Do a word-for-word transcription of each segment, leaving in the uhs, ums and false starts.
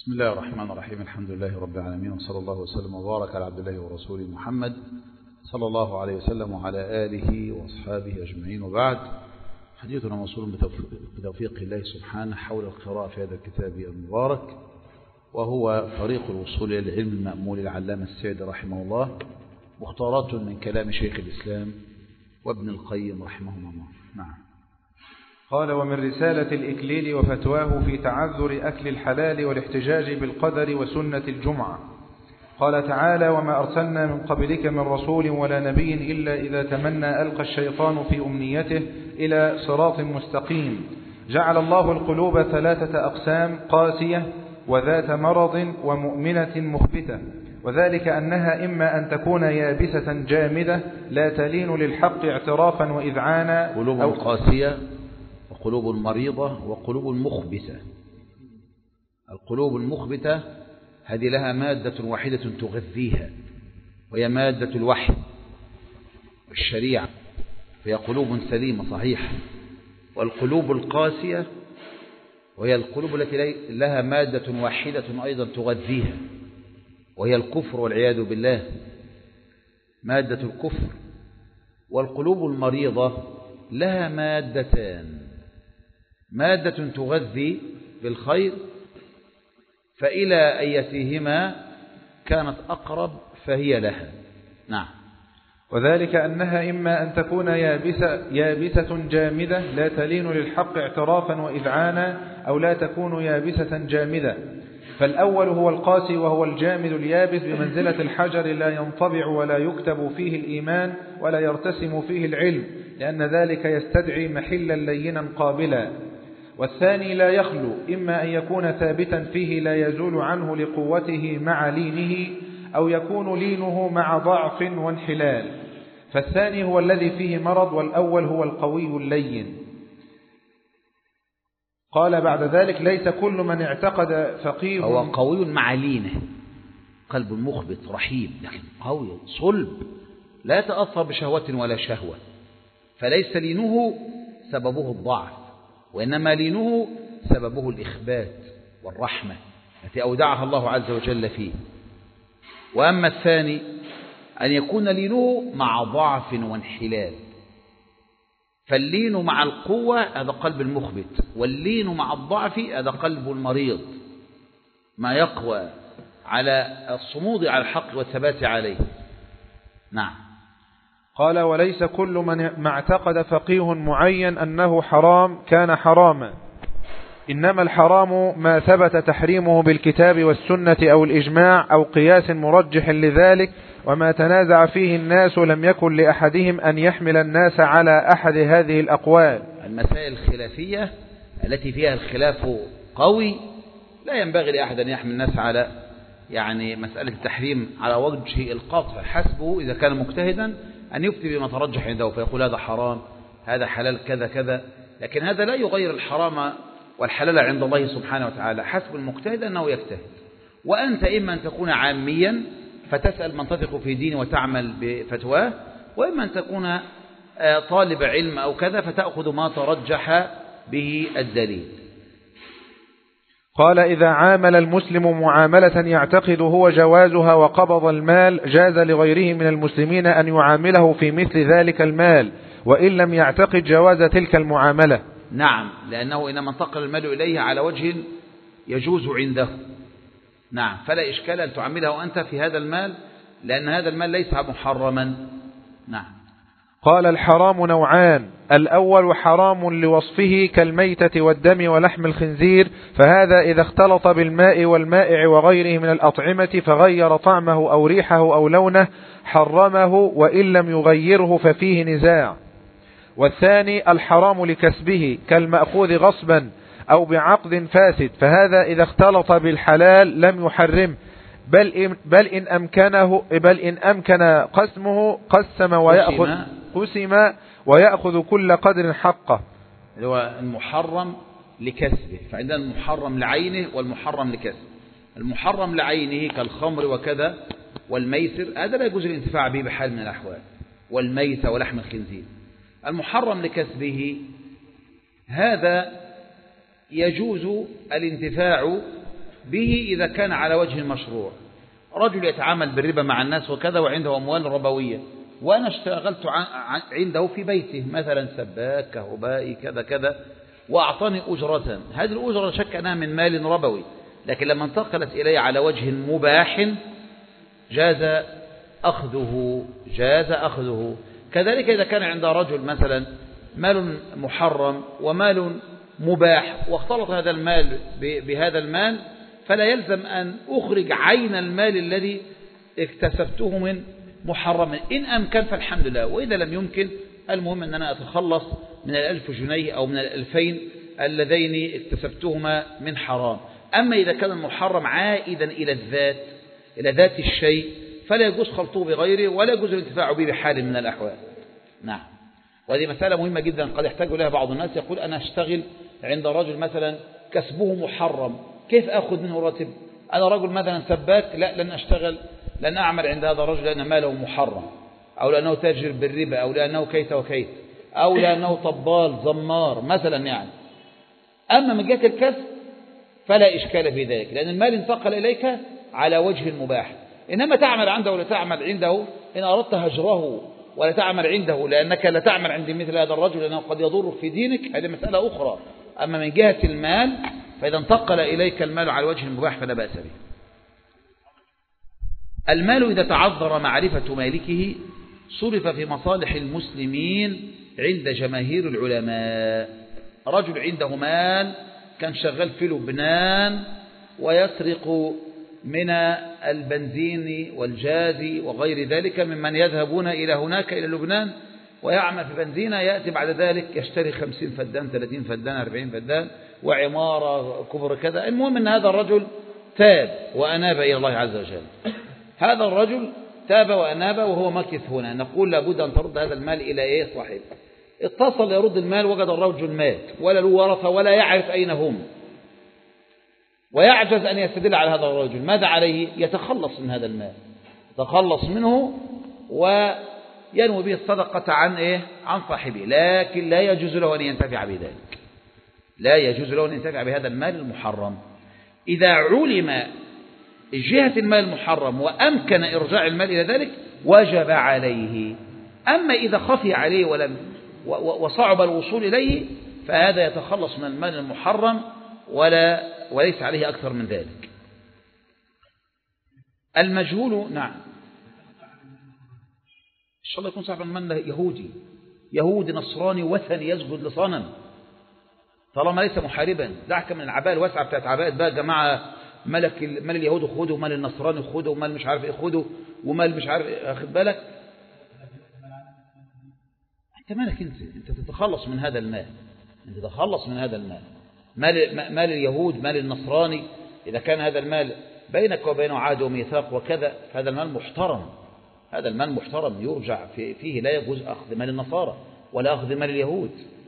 بسم الله الرحمن الرحيم. الحمد لله رب العالمين، وصلى الله وسلم وبارك على عبد الله ورسوله محمد صلى الله عليه وسلم وعلى آله وأصحابه أجمعين، وبعد. حديثنا موصول بتوفيق الله سبحانه حول القراءة في هذا الكتاب المبارك، وهو طريق الوصول إلى العلم المأمول العلامة السعدي رحمه الله، مختارات من كلام شيخ الإسلام وابن القيم رحمه الله. نعم. قال: ومن رسالة الإكليل وفتواه في تعذر أكل الحلال والاحتجاج بالقدر وسنة الجمعة. قال تعالى: وما أرسلنا من قبلك من رسول ولا نبي إلا إذا تمنى ألقى الشيطان في أمنيته إلى صراط مستقيم. جعل الله القلوب ثلاثة أقسام: قاسية وذات مرض ومؤمنة مخبتة، وذلك أنها إما أن تكون يابسة جامدة لا تلين للحق اعترافا وإذعانا، قلوب أو قاسية وقلوب مريضة وقلوب مخبتة. القلوب المخبتة هذه لها مادة واحدة تغذيها، وهي مادة الوحي والشريعة، فهي قلوب سليمة صحيحة. والقلوب القاسية وهي القلوب التي لها مادة واحدة أيضا تغذيها، وهي الكفر والعياذ بالله، مادة الكفر. والقلوب المريضة لها مادتان: مادة تغذي بالخير، فإلى أيتهما كانت أقرب فهي لها. نعم. وذلك أنها إما أن تكون يابسة, يابسة جامدة لا تلين للحق اعترافا وإذعانا، أو لا تكون يابسة جامدة. فالأول هو القاسي وهو الجامد اليابس بمنزلة الحجر، لا ينطبع ولا يكتب فيه الإيمان ولا يرتسم فيه العلم، لأن ذلك يستدعي محلا لينا قابلا. والثاني لا يخلو، إما أن يكون ثابتا فيه لا يزول عنه لقوته مع لينه، أو يكون لينه مع ضعف وانحلال. فالثاني هو الذي فيه مرض، والأول هو القوي اللين. قال بعد ذلك: ليس كل من اعتقد فقيه، هو قوي مع لينه، قلب مخبت رحيم لكن قوي صلب، لا يتأثر بشهوة ولا شهوة، فليس لينه سببه الضعف، وإنما لينه سببه الإخبات والرحمة التي أودعها الله عز وجل فيه. وأما الثاني أن يكون لينه مع ضعف وانحلال، فاللين مع القوة هذا قلب المخبت، واللين مع الضعف هذا قلب المريض، ما يقوى على الصمود على الحق والثبات عليه. نعم. قال: وليس كل من ما اعتقد فقيه معين أنه حرام كان حراما، إنما الحرام ما ثبت تحريمه بالكتاب والسنة أو الإجماع أو قياس مرجح لذلك، وما تنازع فيه الناس لم يكن لأحدهم أن يحمل الناس على أحد هذه الأقوال. المسائل الخلافية التي فيها الخلاف قوي لا ينبغي لأحد أن يحمل الناس على يعني مسألة التحريم على وجه القطع، حسبه إذا كان مجتهدا أن يفتي بما ترجح عنده فيقول هذا حرام هذا حلال كذا كذا، لكن هذا لا يغير الحرام والحلال عند الله سبحانه وتعالى. حسب المجتهد أنه يجتهد، وأنت إما أن تكون عاميا فتسأل من تثق في دينه وتعمل بفتواه، وإما أن تكون طالب علم أو كذا فتأخذ ما ترجح به الدليل. قال: إذا عامل المسلم معاملة يعتقد هو جوازها وقبض المال، جاز لغيره من المسلمين أن يعامله في مثل ذلك المال، وإن لم يعتقد جواز تلك المعاملة. نعم، لأنه إنما انتقل المال إليه على وجه يجوز عنده. نعم، فلا إشكال أن تعامله أنت في هذا المال، لأن هذا المال ليس محرما. نعم. قال: الحرام نوعان: الأول حرام لوصفه كالميتة والدم ولحم الخنزير، فهذا إذا اختلط بالماء والمائع وغيره من الأطعمة فغير طعمه أو ريحه أو لونه حرمه، وإن لم يغيره ففيه نزاع. والثاني الحرام لكسبه كالمأخوذ غصبا أو بعقد فاسد، فهذا إذا اختلط بالحلال لم يحرم، بل إن, بل إن أمكنه بل إن أمكن قسمه قسم ويأخذ قسم ويأخذ كل قدر حقه. هو المحرم لكسبه، فعندنا المحرم لعينه والمحرم لكسبه. المحرم لعينه كالخمر وكذا والميسر، هذا لا يجوز الانتفاع به بحال من الأحوال، والميتة ولحم الخنزير. المحرم لكسبه هذا يجوز الانتفاع به إذا كان على وجه المشروع. رجل يتعامل بالربا مع الناس وكذا وعنده أموال ربوية، وأنا اشتغلت عنده في بيته مثلا سباك كهربائي كذا كذا وأعطاني أجرة، هذه الأجرة شك أنها من مال ربوي، لكن لما انتقلت إلي على وجه مباح جاز أخذه جاز أخذه. كذلك إذا كان عند رجل مثلا مال محرم ومال مباح واختلط هذا المال بهذا المال، فلا يلزم أن أخرج عين المال الذي اكتسبته من محرم، إن أمكن فالحمد لله، وإذا لم يمكن المهم أن أنا أتخلص من الألف جنيه أو من الألفين اللذين اكتسبتهما من حرام. أما إذا كان المحرم عائدا إلى الذات إلى ذات الشيء فلا يجوز خلطه بغيره ولا يجوز الانتفاع به بحال من الأحوال. نعم، وهذه مسألة مهمة جدا قد يحتاج لها بعض الناس. يقول أنا أشتغل عند رجل مثلا كسبه محرم، كيف أخذ منه راتب؟ أنا رجل مثلا سباك، لا لن أشتغل لن أعمل عند هذا الرجل لأن ماله محرم، أو لأنه تاجر بالربا، أو لأنه كيت وكيت، أو لأنه طبال زمار مثلا يعني. أما من جهة الكسب فلا إشكال في ذلك، لأن المال انتقل إليك على وجه المباح. إنما تعمل عنده ولا تعمل عنده إن أردت هجره، ولا تعمل عنده لأنك لا تعمل عند مثل هذا الرجل لأنه قد يضر في دينك، هذه مسألة أخرى. أما من جهة المال فإذا انتقل إليك المال على وجه المباح فلا بأس به. المال إذا تعذر معرفة مالكه صرف في مصالح المسلمين عند جماهير العلماء. رجل عنده مال كان شغال في لبنان ويسرق من البنزين والجاز وغير ذلك ممن يذهبون إلى هناك إلى لبنان ويعمل في بنزينة، يأتي بعد ذلك يشتري خمسين فدان ثلاثين فدان أربعين فدان وعمارة كبر كذا. المهم أن هذا الرجل تاب وأناب إلى الله عز وجل. هذا الرجل تاب وأناب وهو مكث هنا، نقول لابد أن ترد هذا المال إلى إيه صاحبه. اتصل يرد المال وجد الرجل مات ولا له ورثة ولا يعرف أين هم، ويعجز أن يستدل على هذا الرجل. ماذا عليه؟ يتخلص من هذا المال، يتخلص منه وينوي به الصدقة عن إيه؟ عن صاحبه، لكن لا يجوز له أن ينتفع بذلك، لا يجوز له أن ينتفع بهذا المال المحرم. إذا علم جهة المال المحرم وأمكن إرجاع المال إلى ذلك وجب عليه. أما إذا خفي عليه ولم وصعب الوصول إليه فهذا يتخلص من المال المحرم ولا وليس عليه أكثر من ذلك. المجهول نعم إن شاء الله يكون صاحب المال يهودي يهودي نصراني وثني يسجد لصنم، طالما ليس محاربا. دعك من العباءة الواسعة بتاعت عباءة بقى جماعة ملك مال اليهود خده ومال النصراني خده ومال مش عارف ايه خده ومال مش عارف ايه. اخد بالك انت مالك؟ انت انت تتخلص من هذا المال، انت تتخلص من هذا المال. مال مال اليهود مال النصراني اذا كان هذا المال بينك وبينه عهد وميثاق وكذا فهذا المال محترم، هذا المال محترم يرجع في فيه، لا يجوز اخذ مال النصارى ولا اخذ مال اليهود.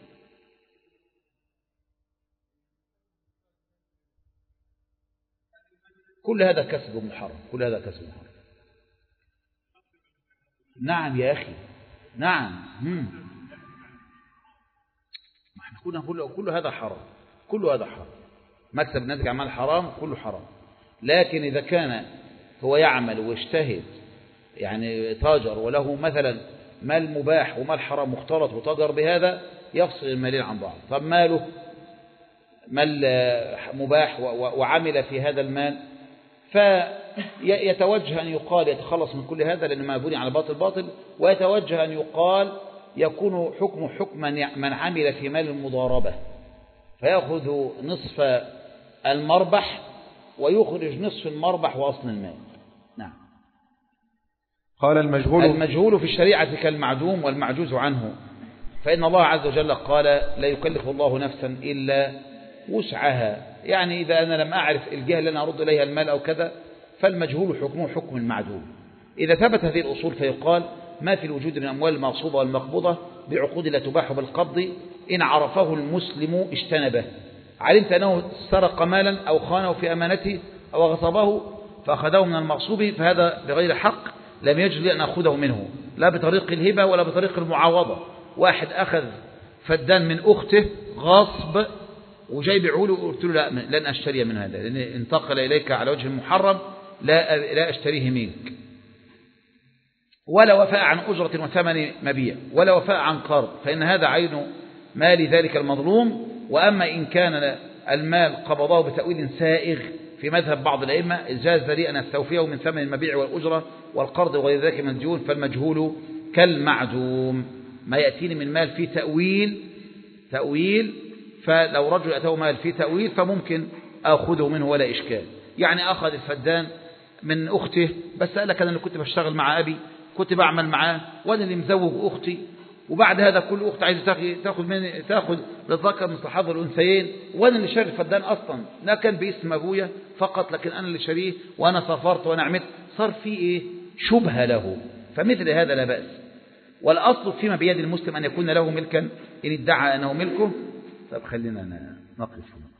كل هذا كسب محرم، كل هذا كسب محرم. نعم يا أخي نعم. ما احنا كنا نقول كل هذا حرام، كل هذا حرام. مكسب ناتج عمل حرام كله حرام. لكن إذا كان هو يعمل ويجتهد يعني تاجر وله مثلا مال مباح ومال حرام مختلط وتاجر بهذا يفصل المالين عن بعض. طب ماله مال مباح وعمل في هذا المال فيتوجه أن يقال يتخلص من كل هذا لأنه ما بني على باطل باطل، ويتوجه أن يقال يكون حكم حكم من عمل في مال المضاربة فيأخذ نصف المربح ويخرج نصف المربح وأصل المال. نعم. قال المجهول المجهول في الشريعة كالمعدوم والمعجوز عنه، فإن الله عز وجل قال لا يكلف الله نفسا إلا وسعها. يعني إذا أنا لم أعرف الجهة اللي أنا أرد إليها المال أو كذا فالمجهول حكمه حكم المعدوم. إذا ثبت هذه الأصول فيقال ما في الوجود من أموال المغصوبة والمقبوضة بعقود لا تباح بالقبض إن عرفه المسلم اجتنبه. علمت أنه سرق مالا أو خانه في أمانته أو غصبه فأخذه من المغصوب فهذا بغير حق لم يجوز لي أن أخذه منه لا بطريق الهبة ولا بطريق المعاوضة. واحد أخذ فدان من أخته غصب وجاي بيعوله، قلت له لا لن أشتري من هذا، لأن انتقل إليك على وجه المحرم، لا لا أشتريه منك. ولا وفاء عن أجرة وثمن مبيع، ولا وفاء عن قرض، فإن هذا عين مال ذلك المظلوم. وأما إن كان المال قبضه بتأويل سائغ في مذهب بعض الأئمة جاز لي أن أستوفيه من ثمن المبيع والأجرة والقرض وغير ذلك مديون، فالمجهول كالمعدوم. ما يأتيني من مال في تأويل تأويل فلو رجل أتاه مال في تأويل فممكن أخذه منه ولا إشكال. يعني أخذ الفدان من أخته، بس قال لك أنا اللي كنت بشتغل مع أبي، كنت بعمل معاه، وأنا اللي مزوج أختي، وبعد هذا كل أخت عايزة تأخذ من تأخذ للذكر مثل حظ الأنثيين، وأنا اللي شاري الفدان أصلا، لا كان باسم أبويا فقط، لكن أنا اللي شاريه وأنا سافرت وأنا عملت، صار في إيه شبهة له، فمثل هذا لا بأس. والأصل فيما بيد المسلم أن يكون له ملكا إن ادعى أنه ملكه. طب خلينا نقف.